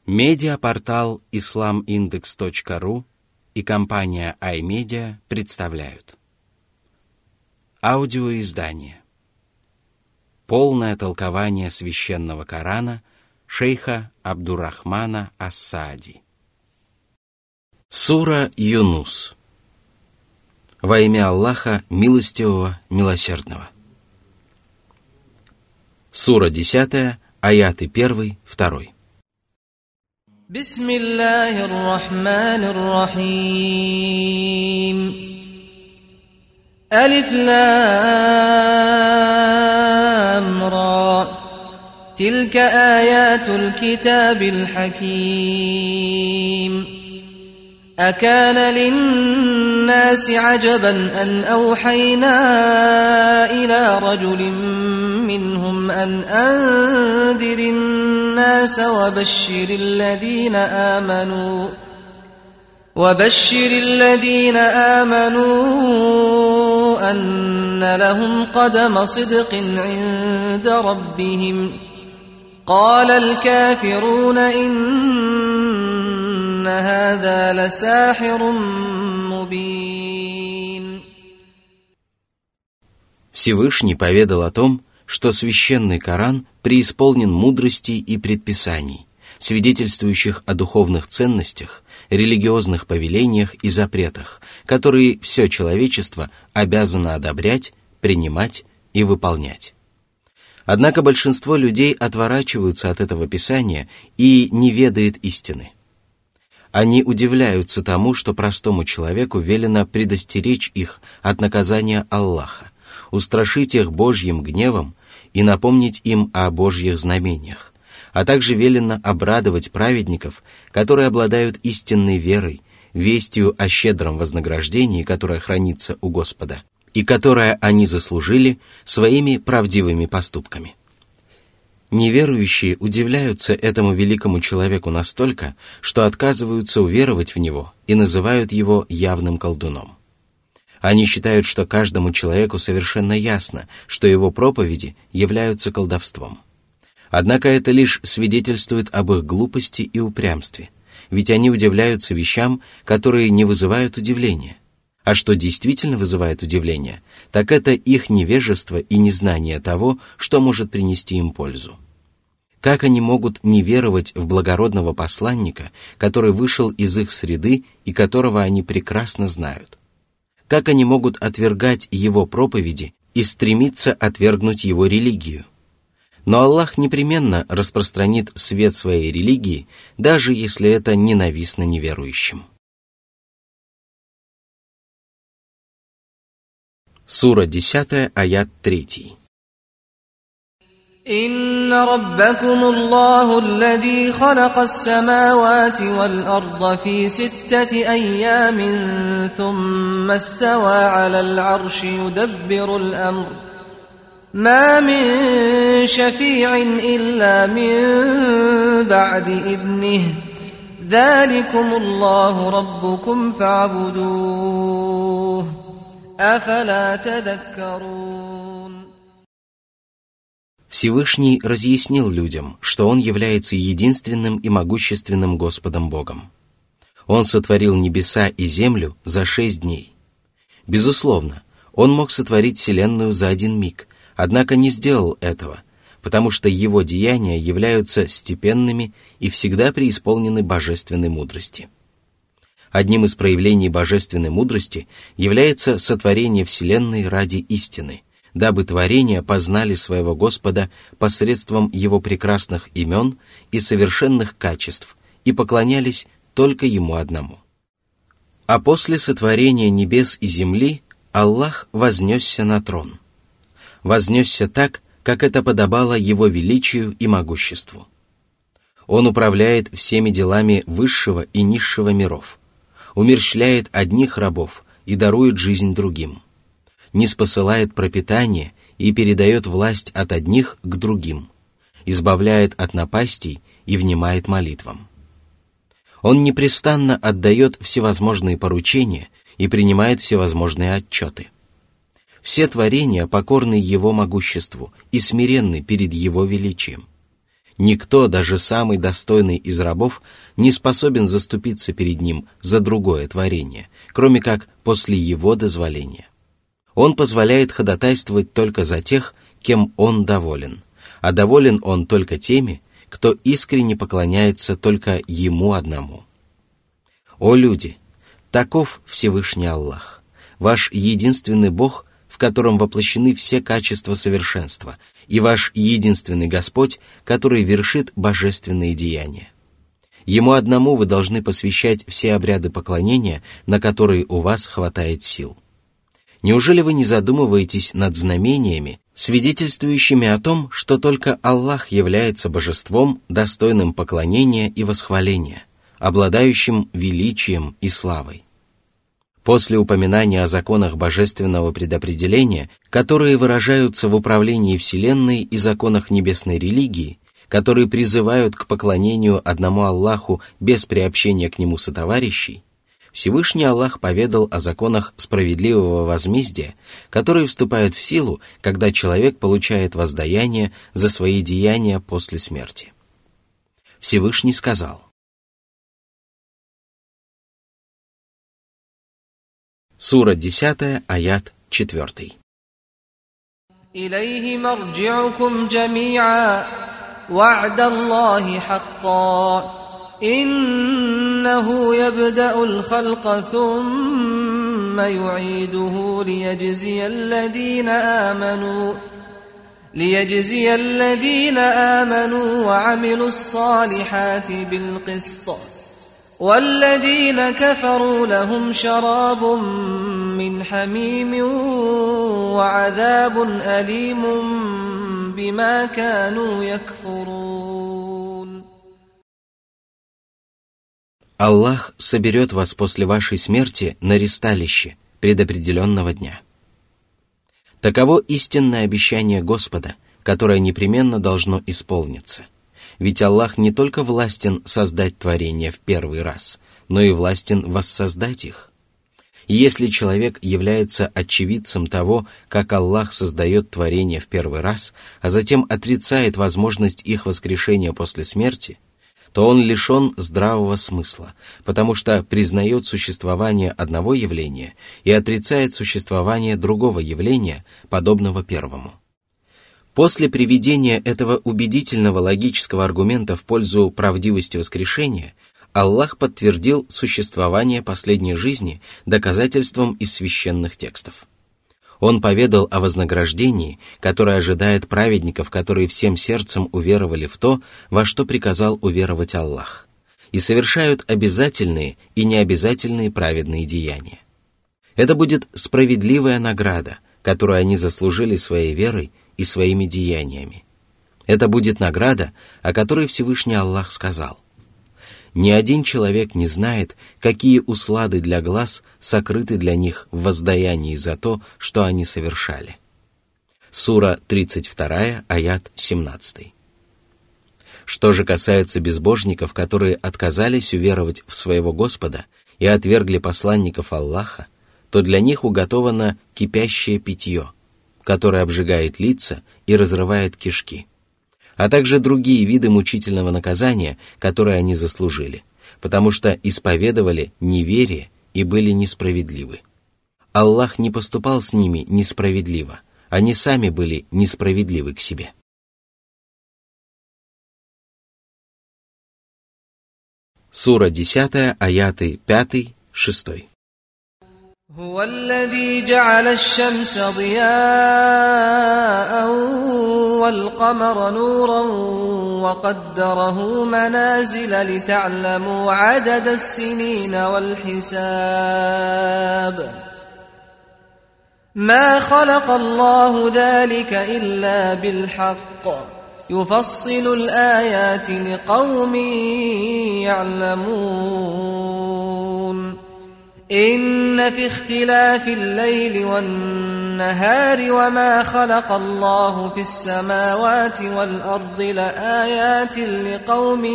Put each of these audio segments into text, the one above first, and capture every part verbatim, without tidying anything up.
Медиапортал ислам индекс точка ру и компания iMedia представляют аудиоиздание «Полное толкование священного Корана» шейха Абдуррахмана ас-Саади. Сура Юнус. Во имя Аллаха Милостивого, Милосердного. Сура десятая, аяты первый, второй. Бисмиллахир рахманир рахим. Алиф лам ра. Тилька аятуль китабиль хаким. أكان للناس عجبا أن أوحينا إلى رجل منهم أن أنذر الناس وبشر الذين آمنوا وبشر الذين آمنوا أن لهم قدم صدق عند ربهم قال الكافرون إن هذا لساحر مبين. Всевышний поведал о том, что священный Коран преисполнен мудрости и предписаний, свидетельствующих о духовных ценностях, религиозных повелениях и запретах, которые все человечество обязано одобрять, принимать и выполнять. Однако большинство людей отворачиваются от этого писания и не ведает истины. Они удивляются тому, что простому человеку велено предостеречь их от наказания Аллаха, устрашить их Божьим гневом и напомнить им о Божьих знамениях, а также велено обрадовать праведников, которые обладают истинной верой, вестью о щедром вознаграждении, которое хранится у Господа, и которое они заслужили своими правдивыми поступками. Неверующие удивляются этому великому человеку настолько, что отказываются уверовать в него и называют его явным колдуном. Они считают, что каждому человеку совершенно ясно, что его проповеди являются колдовством. Однако это лишь свидетельствует об их глупости и упрямстве, ведь они удивляются вещам, которые не вызывают удивления. А что действительно вызывает удивление, так это их невежество и незнание того, что может принести им пользу. Как они могут не веровать в благородного посланника, который вышел из их среды и которого они прекрасно знают? Как они могут отвергать его проповеди и стремиться отвергнуть его религию? Но Аллах непременно распространит свет своей религии, даже если это ненавистно неверующим. Сура десятая, аят третий. إن ربكم الله الذي خلق السماوات والأرض في ستة أيام ثم استوى على العرش يدبر الأمر ما من شفيع إلا من بعد إذنه ذلكم الله ربكم فاعبدوه أفلا تذكرون. Всевышний разъяснил людям, что Он является единственным и могущественным Господом Богом. Он сотворил небеса и землю за шесть дней. Безусловно, Он мог сотворить Вселенную за один миг, однако не сделал этого, потому что Его деяния являются степенными и всегда преисполнены божественной мудрости. Одним из проявлений божественной мудрости является сотворение Вселенной ради истины, дабы творения познали своего Господа посредством Его прекрасных имен и совершенных качеств и поклонялись только Ему одному. А после сотворения небес и земли Аллах вознесся на трон. Вознесся так, как это подобало Его величию и могуществу. Он управляет всеми делами высшего и низшего миров, умерщвляет одних рабов и дарует жизнь другим, ниспосылает пропитание и передает власть от одних к другим, избавляет от напастей и внимает молитвам. Он непрестанно отдает всевозможные поручения и принимает всевозможные отчеты. Все творения покорны Его могуществу и смиренны перед Его величием. Никто, даже самый достойный из рабов, не способен заступиться перед ним за другое творение, кроме как после его дозволения. Он позволяет ходатайствовать только за тех, кем он доволен, а доволен он только теми, кто искренне поклоняется только ему одному. О люди! Таков Всевышний Аллах, ваш единственный Бог, в котором воплощены все качества совершенства, и ваш единственный Господь, который вершит божественные деяния. Ему одному вы должны посвящать все обряды поклонения, на которые у вас хватает сил. Неужели вы не задумываетесь над знамениями, свидетельствующими о том, что только Аллах является божеством, достойным поклонения и восхваления, обладающим величием и славой? После упоминания о законах божественного предопределения, которые выражаются в управлении Вселенной и законах небесной религии, которые призывают к поклонению одному Аллаху без приобщения к нему сотоварищей, Всевышний Аллах поведал о законах справедливого возмездия, которые вступают в силу, когда человек получает воздаяние за свои деяния после смерти. Всевышний сказал: Сура десятая, аят четвёртый. إليه مرجعكم جميعا وعد الله حقا إنه يبدأ الخلق ثم يعيده ليجزي الذين آمنوا ليجزي الذين آمنوا وعملوا الصالحات بالقسط والذين كفروا لهم شراب من حميم وعذاب أليم بما كانوا يكفرون. Аллах соберет вас после вашей смерти на ристалище предопределенного дня. Таково истинное обещание Господа, которое непременно должно исполниться. Ведь Аллах не только властен создать творения в первый раз, но и властен воссоздать их. И если человек является очевидцем того, как Аллах создает творения в первый раз, а затем отрицает возможность их воскрешения после смерти, то он лишен здравого смысла, потому что признает существование одного явления и отрицает существование другого явления, подобного первому. После приведения этого убедительного логического аргумента в пользу правдивости воскрешения, Аллах подтвердил существование последней жизни доказательством из священных текстов. Он поведал о вознаграждении, которое ожидает праведников, которые всем сердцем уверовали в то, во что приказал уверовать Аллах, и совершают обязательные и необязательные праведные деяния. Это будет справедливая награда, которую они заслужили своей верой и своими деяниями. Это будет награда, о которой Всевышний Аллах сказал: «Ни один человек не знает, какие услады для глаз сокрыты для них в воздаянии за то, что они совершали». Сура тридцать вторая, аят семнадцатый. Что же касается безбожников, которые отказались уверовать в своего Господа и отвергли посланников Аллаха, то для них уготовано кипящее питье, которое обжигает лица и разрывает кишки, а также другие виды мучительного наказания, которые они заслужили, потому что исповедовали неверие и были несправедливы. Аллах не поступал с ними несправедливо, они сами были несправедливы к себе. Сура десятая, аяты пятый, шестой. هو الذي جعل الشمس ضياء والقمر نورا وقدره منازل لتعلموا عدد السنين والحساب ما خلق الله ذلك إلا بالحق يفصل الآيات لقوم يعلمون إن في اختلاف الليل والنهار وما خلق الله في السماوات والأرض لآيات لقوم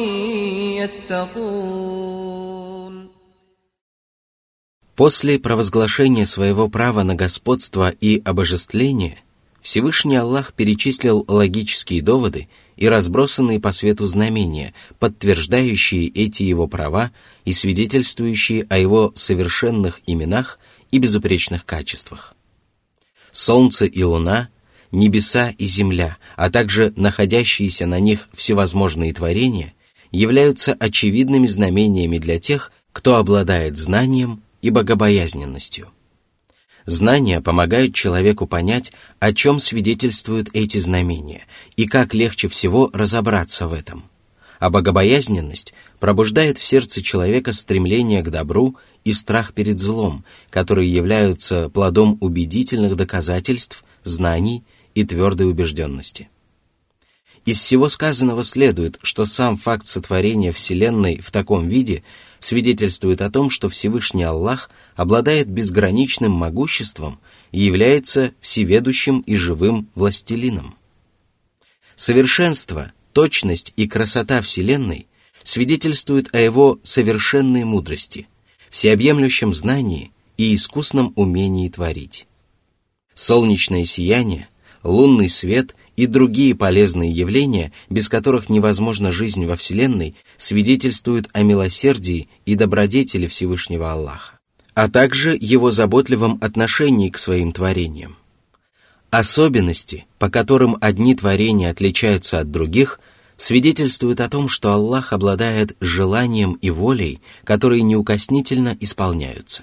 يتقون. После провозглашения своего права на господство и обожествление, Всевышний Аллах перечислил логические доводы, и разбросанные по свету знамения, подтверждающие эти его права и свидетельствующие о его совершенных именах и безупречных качествах. Солнце и луна, небеса и земля, а также находящиеся на них всевозможные творения являются очевидными знамениями для тех, кто обладает знанием и богобоязненностью. Знания помогают человеку понять, о чем свидетельствуют эти знамения, и как легче всего разобраться в этом. А богобоязненность пробуждает в сердце человека стремление к добру и страх перед злом, которые являются плодом убедительных доказательств, знаний и твердой убежденности. Из всего сказанного следует, что сам факт сотворения Вселенной в таком виде свидетельствует о том, что Всевышний Аллах обладает безграничным могуществом и является всеведущим и живым властелином. Совершенство, точность и красота Вселенной свидетельствуют о его совершенной мудрости, всеобъемлющем знании и искусном умении творить. Солнечное сияние, лунный свет и другие полезные явления, без которых невозможна жизнь во Вселенной, свидетельствуют о милосердии и добродетели Всевышнего Аллаха, а также его заботливом отношении к своим творениям. Особенности, по которым одни творения отличаются от других, свидетельствуют о том, что Аллах обладает желанием и волей, которые неукоснительно исполняются.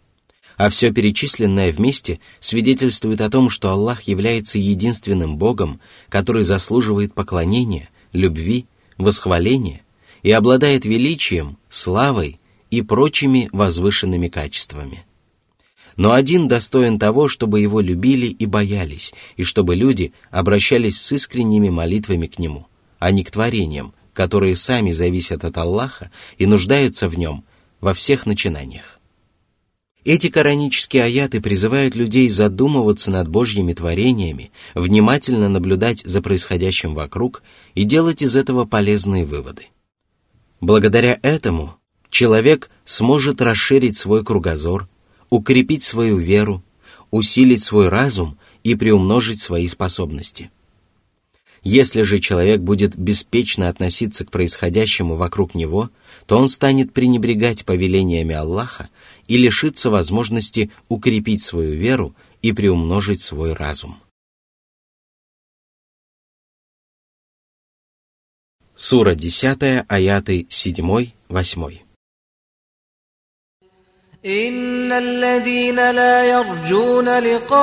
А все перечисленное вместе свидетельствует о том, что Аллах является единственным Богом, который заслуживает поклонения, любви, восхваления и обладает величием, славой и прочими возвышенными качествами. Но один достоин того, чтобы его любили и боялись, и чтобы люди обращались с искренними молитвами к нему, а не к творениям, которые сами зависят от Аллаха и нуждаются в нем во всех начинаниях. Эти коранические аяты призывают людей задумываться над Божьими творениями, внимательно наблюдать за происходящим вокруг и делать из этого полезные выводы. Благодаря этому человек сможет расширить свой кругозор, укрепить свою веру, усилить свой разум и приумножить свои способности. Если же человек будет беспечно относиться к происходящему вокруг него, то он станет пренебрегать повелениями Аллаха и лишится возможности укрепить свою веру и приумножить свой разум. Сура десятая, аяты седьмой-восьмой. إن الذين لا يرجون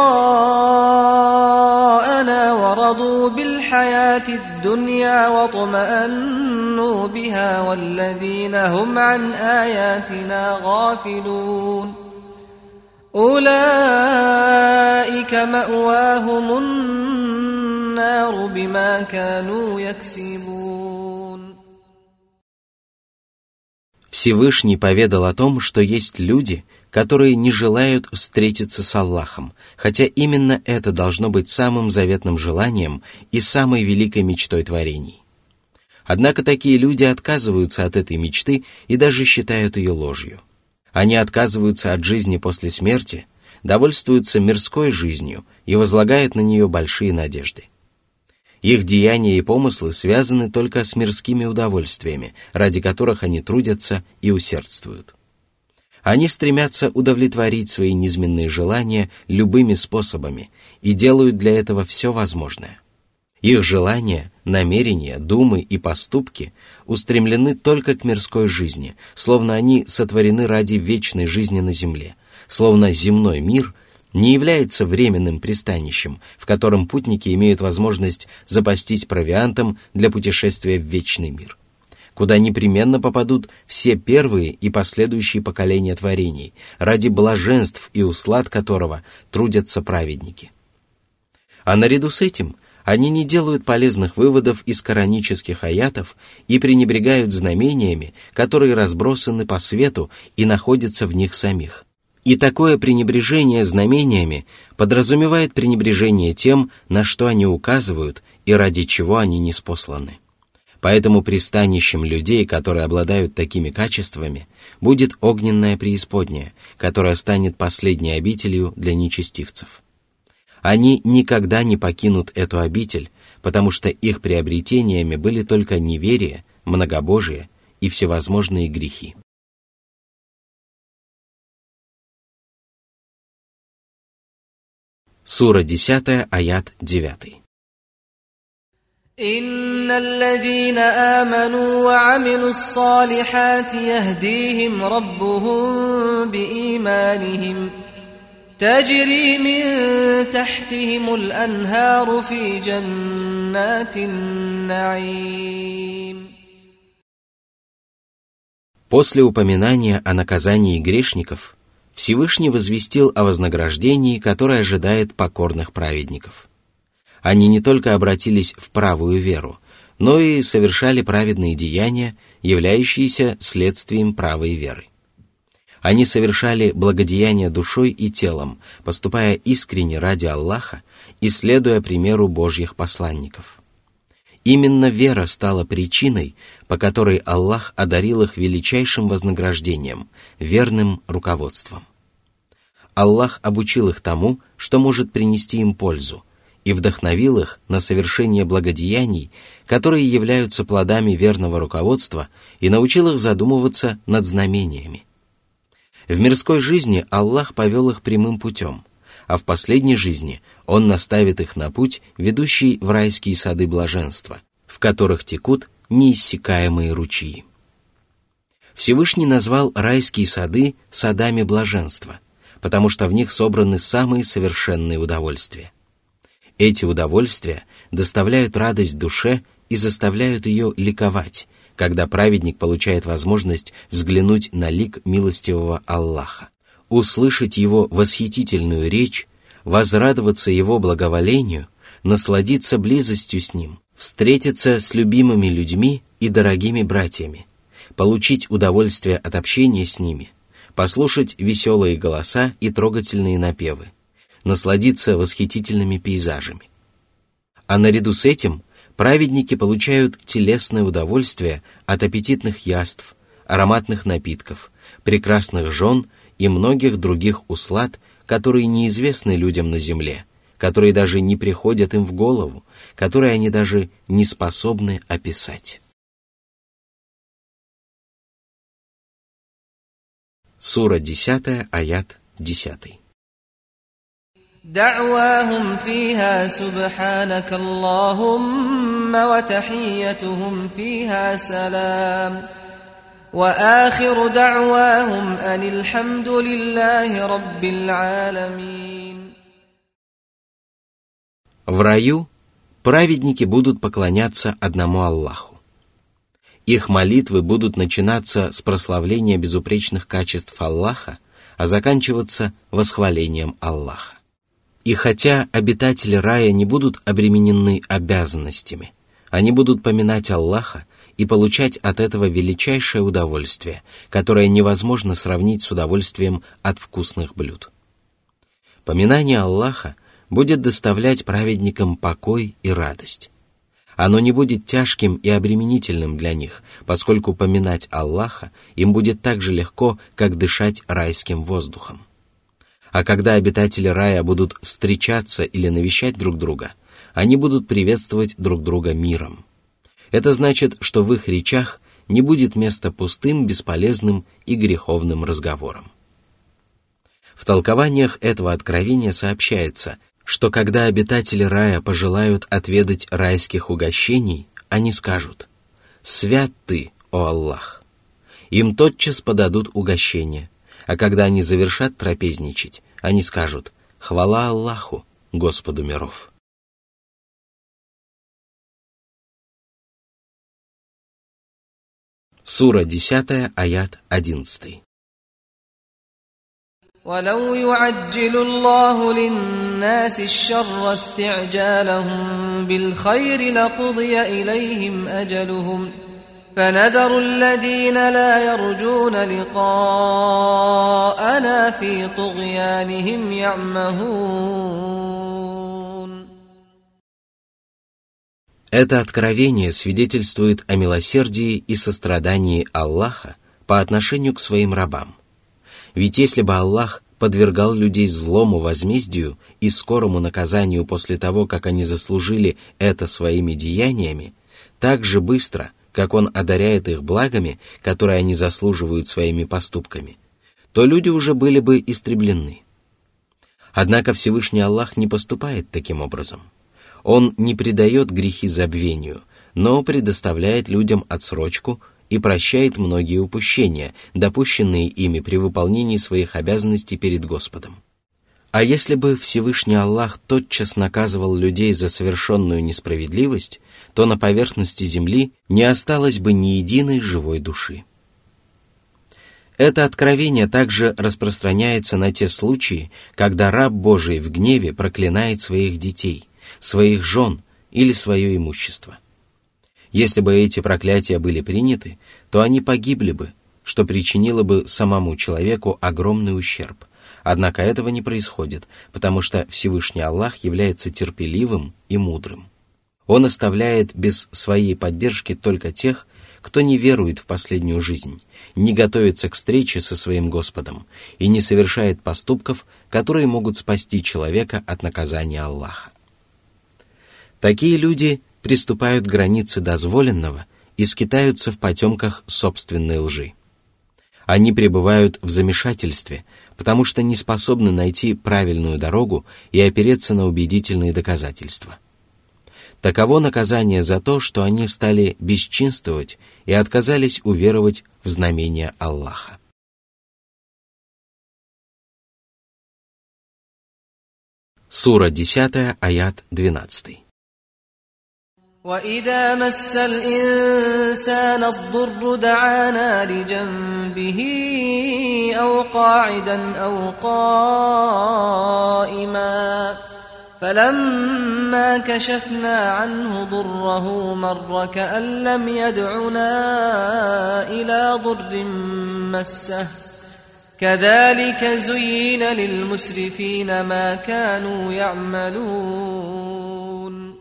لقاءنا ورضوا بالحياة الدنيا واطمأنوا بها والذين هم عن آياتنا غافلون أولئك مأواهم النار بما كانوا يكسبون. Всевышний поведал о том, что есть люди, которые не желают встретиться с Аллахом, хотя именно это должно быть самым заветным желанием и самой великой мечтой творений. Однако такие люди отказываются от этой мечты и даже считают ее ложью. Они отказываются от жизни после смерти, довольствуются мирской жизнью и возлагают на нее большие надежды. Их деяния и помыслы связаны только с мирскими удовольствиями, ради которых они трудятся и усердствуют. Они стремятся удовлетворить свои низменные желания любыми способами и делают для этого все возможное. Их желания, намерения, думы и поступки устремлены только к мирской жизни, словно они сотворены ради вечной жизни на земле, словно земной мир не является временным пристанищем, в котором путники имеют возможность запастись провиантом для путешествия в вечный мир, куда непременно попадут все первые и последующие поколения творений, ради блаженств и услад которого трудятся праведники. А наряду с этим они не делают полезных выводов из коранических аятов и пренебрегают знамениями, которые разбросаны по свету и находятся в них самих. И такое пренебрежение знамениями подразумевает пренебрежение тем, на что они указывают и ради чего они ниспосланы. Поэтому пристанищем людей, которые обладают такими качествами, будет огненная преисподняя, которая станет последней обителью для нечестивцев. Они никогда не покинут эту обитель, потому что их приобретениями были только неверие, многобожие и всевозможные грехи. Сура десятая, аят девятый. إن الذين آمنوا وعملوا الصالحات يهديهم ربهم بإيمانهم تجري من تحتهم الأنهار في جنات النعيم. После упоминания о наказании грешников, Всевышний возвестил о вознаграждении, которое ожидает покорных праведников. Они не только обратились в правую веру, но и совершали праведные деяния, являющиеся следствием правой веры. Они совершали благодеяния душой и телом, поступая искренне ради Аллаха и следуя примеру Божьих посланников. Именно вера стала причиной, по которой Аллах одарил их величайшим вознаграждением, верным руководством. Аллах обучил их тому, что может принести им пользу, и вдохновил их на совершение благодеяний, которые являются плодами верного руководства, и научил их задумываться над знамениями. В мирской жизни Аллах повел их прямым путем, а в последней жизни Он наставит их на путь, ведущий в райские сады блаженства, в которых текут неиссякаемые ручьи. Всевышний назвал райские сады садами блаженства, потому что в них собраны самые совершенные удовольствия. Эти удовольствия доставляют радость душе и заставляют ее ликовать, когда праведник получает возможность взглянуть на лик милостивого Аллаха, услышать его восхитительную речь, возрадоваться его благоволению, насладиться близостью с ним, встретиться с любимыми людьми и дорогими братьями, получить удовольствие от общения с ними, послушать веселые голоса и трогательные напевы, насладиться восхитительными пейзажами. А наряду с этим праведники получают телесное удовольствие от аппетитных яств, ароматных напитков, прекрасных жен и многих других услад, которые неизвестны людям на земле, которые даже не приходят им в голову, которые они даже не способны описать. Сура десятая, аят десятый. دعواهم فيها سبحانك اللهم وتحيتهم فيها سلام وآخر دعواهم أن الحمد لله رب العالمين. В раю праведники будут поклоняться одному Аллаху. Их молитвы будут начинаться с прославления безупречных качеств Аллаха, а заканчиваться восхвалением Аллаха. И хотя обитатели рая не будут обременены обязанностями, они будут поминать Аллаха и получать от этого величайшее удовольствие, которое невозможно сравнить с удовольствием от вкусных блюд. Поминание Аллаха будет доставлять праведникам покой и радость. Оно не будет тяжким и обременительным для них, поскольку поминать Аллаха им будет так же легко, как дышать райским воздухом. А когда обитатели рая будут встречаться или навещать друг друга, они будут приветствовать друг друга миром. Это значит, что в их речах не будет места пустым, бесполезным и греховным разговорам. В толкованиях этого откровения сообщается, что когда обитатели рая пожелают отведать райских угощений, они скажут: «Свят Ты, о Аллах!» Им тотчас подадут угощение, а когда они завершат трапезничать, они скажут: «Хвала Аллаху, Господу миров». Сура десятая, аят одиннадцатый. ولو يعجل الله للناس الشر استعجالهم بالخير لقضي إليهم أجلهم فنذر الذين لا يرجون لقاءنا في طغيانهم يعمهون. Это откровение свидетельствует о милосердии и сострадании Аллаха по отношению к своим рабам. Ведь если бы Аллах подвергал людей злому возмездию и скорому наказанию после того, как они заслужили это своими деяниями, так же быстро, как Он одаряет их благами, которые они заслуживают своими поступками, то люди уже были бы истреблены. Однако Всевышний Аллах не поступает таким образом. Он не предает грехи забвению, но предоставляет людям отсрочку и прощает многие упущения, допущенные ими при выполнении своих обязанностей перед Господом. А если бы Всевышний Аллах тотчас наказывал людей за совершенную несправедливость, то на поверхности земли не осталось бы ни единой живой души. Это откровение также распространяется на те случаи, когда раб Божий в гневе проклинает своих детей, своих жен или свое имущество. Если бы эти проклятия были приняты, то они погибли бы, что причинило бы самому человеку огромный ущерб. Однако этого не происходит, потому что Всевышний Аллах является терпеливым и мудрым. Он оставляет без своей поддержки только тех, кто не верует в последнюю жизнь, не готовится к встрече со своим Господом и не совершает поступков, которые могут спасти человека от наказания Аллаха. Такие люди приступают к границе дозволенного и скитаются в потемках собственной лжи. Они пребывают в замешательстве, потому что не способны найти правильную дорогу и опереться на убедительные доказательства. Таково наказание за то, что они стали бесчинствовать и отказались уверовать в знамения Аллаха. Сура десятая, аят двенадцатый. وَإِذَا مَسَّ الْإِنسَانَ الضُّرُّ دَعَانَا لِجَنبِهِ أَوْ قَاعِدًا أَوْ قَائِمًا فَلَمَّا كَشَفْنَا عَنْهُ ضُرَّهُ مَرَّ كَأَن لَّمْ يَدْعُنَا إِلَى ضُرٍّ مَّسَّهُ كَذَلِكَ زُيِّنَ لِلْمُسْرِفِينَ مَا كَانُوا يَعْمَلُونَ.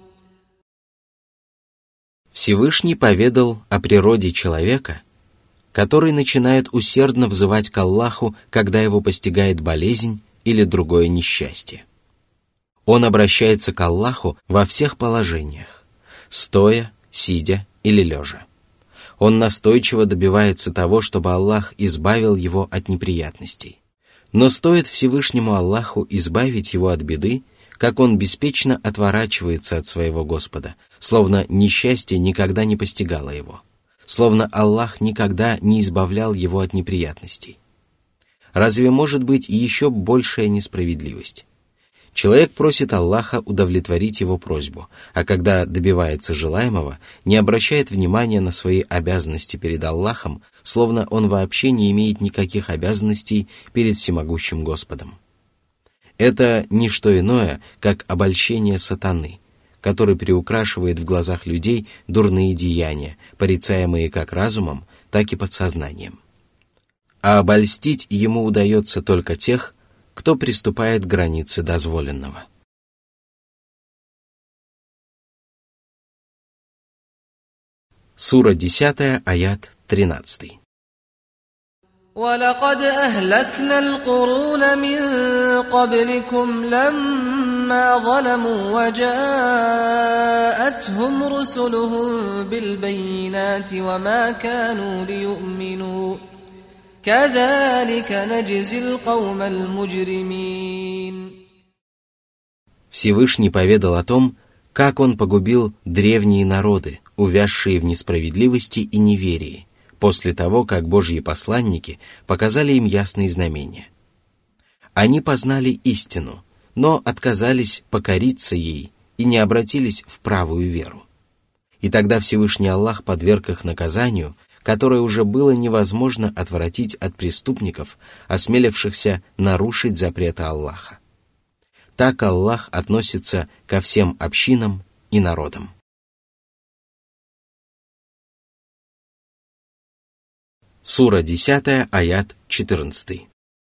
Всевышний поведал о природе человека, который начинает усердно взывать к Аллаху, когда его постигает болезнь или другое несчастье. Он обращается к Аллаху во всех положениях, стоя, сидя или лежа. Он настойчиво добивается того, чтобы Аллах избавил его от неприятностей. Но стоит Всевышнему Аллаху избавить его от беды, как он беспечно отворачивается от своего Господа, словно несчастье никогда не постигало его, словно Аллах никогда не избавлял его от неприятностей. Разве может быть еще большая несправедливость? Человек просит Аллаха удовлетворить его просьбу, а когда добивается желаемого, не обращает внимания на свои обязанности перед Аллахом, словно он вообще не имеет никаких обязанностей перед всемогущим Господом. Это не что иное, как обольщение сатаны, который приукрашивает в глазах людей дурные деяния, порицаемые как разумом, так и подсознанием. А обольстить ему удается только тех, кто приступает к границе дозволенного. Сура десятая, аят тринадцатый. وَلَقَدْ أَهْلَكْنَا الْقُرُونَ مِنْ قَبْلِكُمْ لَمَّا ظَلَمُوا وَجَاءَتْهُمْ رُسُلُهُم بِالْبَيِّنَاتِ وَمَا كَانُوا لِيُؤْمِنُوا كَذَلِكَ نَجْزِي الْقَوْمَ الْمُجْرِمِينَ. Всевышний поведал о том, как он погубил древние народы, увязшие в несправедливости и неверии, после того, как Божьи посланники показали им ясные знамения. Они познали истину, но отказались покориться ей и не обратились в правую веру. И тогда Всевышний Аллах подверг их наказанию, которое уже было невозможно отвратить от преступников, осмелившихся нарушить запреты Аллаха. Так Аллах относится ко всем общинам и народам. Сура десятая, аят четырнадцатый.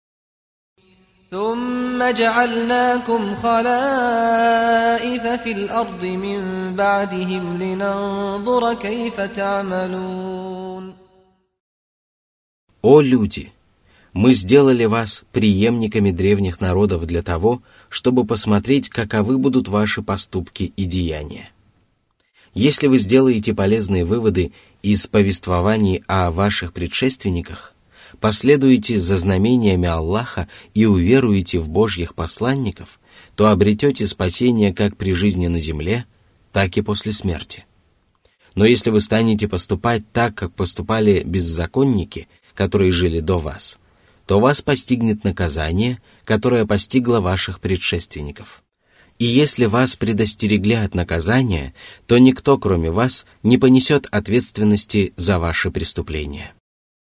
ثُمَّ جَعَلْنَاكُمْ خَلَائِفَ فِي الْأَرْضِ مِنْ بَعْدِهِمْ لِنَنْظُرَ كَيْفَ تَعْمَلُونَ. О люди! Мы сделали вас преемниками древних народов для того, чтобы посмотреть, каковы будут ваши поступки и деяния. Если вы сделаете полезные выводы из повествований о ваших предшественниках, последуете за знамениями Аллаха и уверуете в Божьих посланников, то обретете спасение как при жизни на земле, так и после смерти. Но если вы станете поступать так, как поступали беззаконники, которые жили до вас, то вас постигнет наказание, которое постигло ваших предшественников. И если вас предостерегли от наказания, то никто, кроме вас, не понесет ответственности за ваши преступления.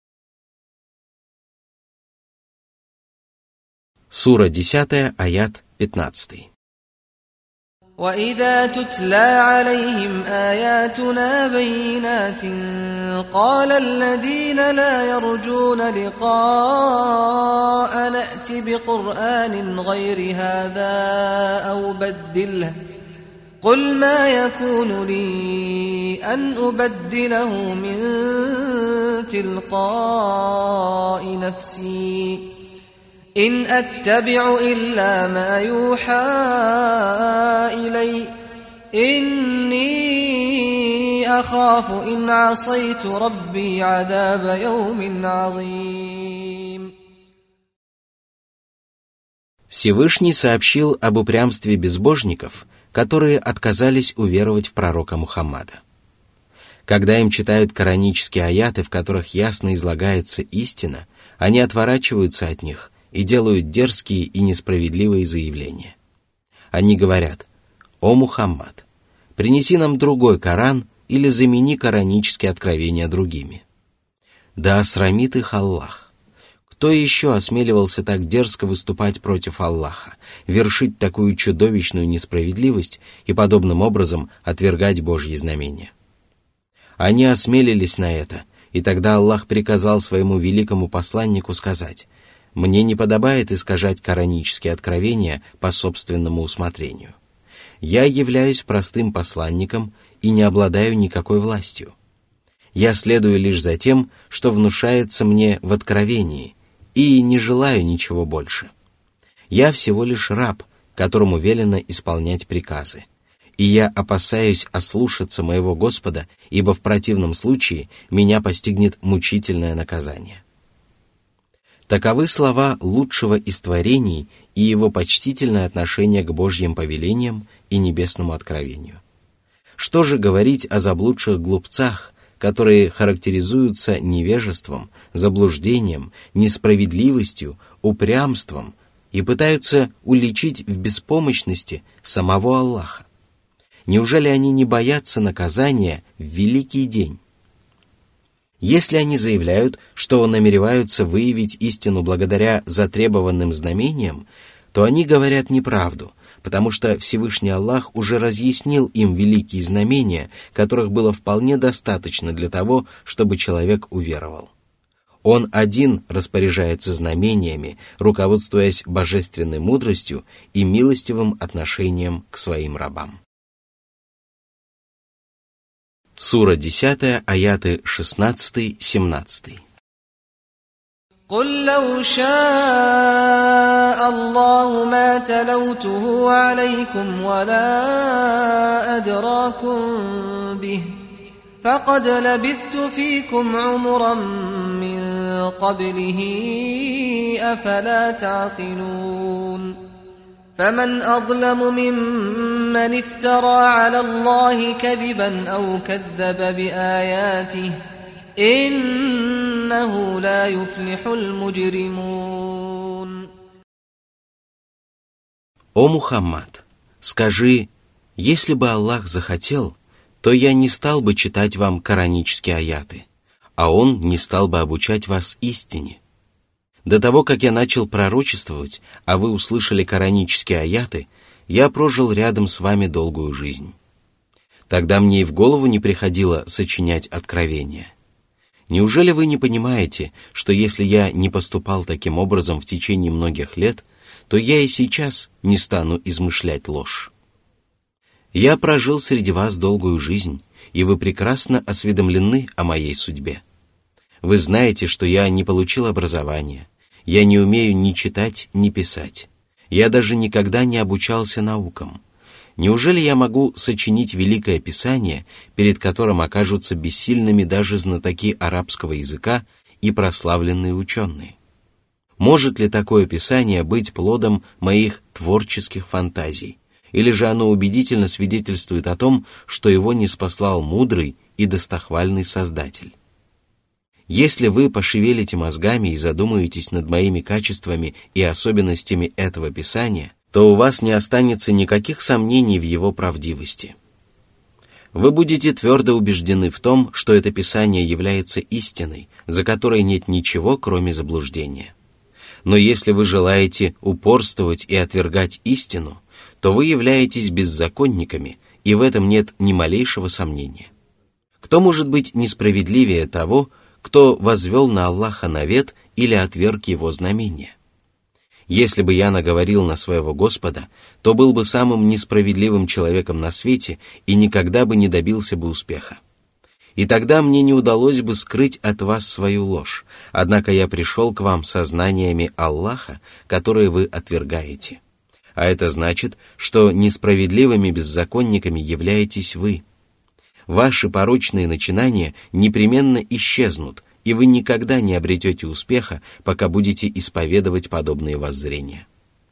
Сура десятая, аят пятнадцатый. وَإِذَا تُتْلَى عَلَيْهِمْ آيَاتُنَا بَيِّنَاتٍ قَالَ الَّذِينَ لَا يَرْجُونَ لِقَاءَنَا ائْتِ بِقُرْآنٍ غَيْرِ هَذَا أَوْ بَدِّلْهُ قُلْ مَا يَكُونُ لِي أَنْ أُبَدِّلَهُ مِنْ تِلْقَاءِ نَفْسِي إن أتبع إلا ما يوحى إلي إني أخاف إن عصيت ربي عذاب يوم عظيم. Всевышний сообщил об упрямстве безбожников, которые отказались уверовать в пророка Мухаммада. Когда им читают коранические аяты, в которых ясно излагается истина, они отворачиваются от них и делают дерзкие и несправедливые заявления. Они говорят: «О Мухаммад, принеси нам другой Коран или замени коранические откровения другими». Да осрамит их Аллах. Кто еще осмеливался так дерзко выступать против Аллаха, вершить такую чудовищную несправедливость и подобным образом отвергать Божьи знамения? Они осмелились на это, и тогда Аллах приказал своему великому посланнику сказать: «Мне не подобает искажать коранические откровения по собственному усмотрению. Я являюсь простым посланником и не обладаю никакой властью. Я следую лишь за тем, что внушается мне в откровении, и не желаю ничего больше. Я всего лишь раб, которому велено исполнять приказы, и я опасаюсь ослушаться моего Господа, ибо в противном случае меня постигнет мучительное наказание». Таковы слова лучшего из творений и его почтительное отношение к Божьим повелениям и небесному откровению. Что же говорить о заблудших глупцах, которые характеризуются невежеством, заблуждением, несправедливостью, упрямством и пытаются уличить в беспомощности самого Аллаха? Неужели они не боятся наказания в великий день? Если они заявляют, что намереваются выявить истину благодаря затребованным знамениям, то они говорят неправду, потому что Всевышний Аллах уже разъяснил им великие знамения, которых было вполне достаточно для того, чтобы человек уверовал. Он один распоряжается знамениями, руководствуясь божественной мудростью и милостивым отношением к своим рабам. Сура десятая, аяты шестнадцатый-семнадцатый. قل لو شاء الله ما تلوته عليكم ولا أدراكم به فقد لبثت فيكم عمرا من قبله أفلا تعقلون فمن أظلم ممن افترى على الله كذبا أو كذب بآياته إنه لا يفلح المجرمون. О Мухаммад, скажи: если бы Аллах захотел, то я не стал бы читать вам коранические аяты, а Он не стал бы обучать вас истине. До того, как я начал пророчествовать, а вы услышали коранические аяты, я прожил рядом с вами долгую жизнь. Тогда мне и в голову не приходило сочинять откровения. Неужели вы не понимаете, что если я не поступал таким образом в течение многих лет, то я и сейчас не стану измышлять ложь? Я прожил среди вас долгую жизнь, и вы прекрасно осведомлены о моей судьбе. Вы знаете, что я не получил образования, Я не умею ни читать, ни писать. Я даже никогда не обучался наукам. Неужели я могу сочинить великое писание, перед которым окажутся бессильными даже знатоки арабского языка и прославленные ученые? Может ли такое писание быть плодом моих творческих фантазий? Или же оно убедительно свидетельствует о том, что его ниспослал мудрый и достохвальный Создатель? Если вы пошевелите мозгами и задумаетесь над моими качествами и особенностями этого писания, то у вас не останется никаких сомнений в его правдивости. Вы будете твердо убеждены в том, что это писание является истиной, за которой нет ничего, кроме заблуждения. Но если вы желаете упорствовать и отвергать истину, то вы являетесь беззаконниками, и в этом нет ни малейшего сомнения. Кто может быть несправедливее того, кто возвел на Аллаха навет или отверг его знамения? Если бы я наговорил на своего Господа, то был бы самым несправедливым человеком на свете и никогда бы не добился бы успеха. И тогда мне не удалось бы скрыть от вас свою ложь, однако я пришел к вам со знаниями Аллаха, которые вы отвергаете. А это значит, что несправедливыми беззаконниками являетесь вы. Ваши порочные начинания непременно исчезнут, и вы никогда не обретете успеха, пока будете исповедовать подобные воззрения.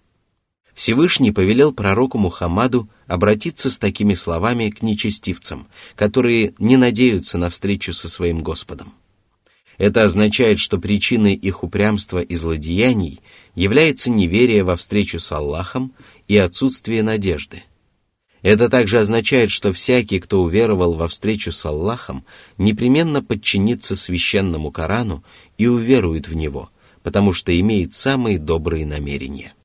Всевышний повелел пророку Мухаммаду обратиться с такими словами к нечестивцам, которые не надеются на встречу со своим Господом. Это означает, что причиной их упрямства и злодеяний является неверие во встречу с Аллахом и отсутствие надежды. Это также означает, что всякий, кто уверовал во встречу с Аллахом, непременно подчинится священному Корану и уверует в него, потому что имеет самые добрые намерения.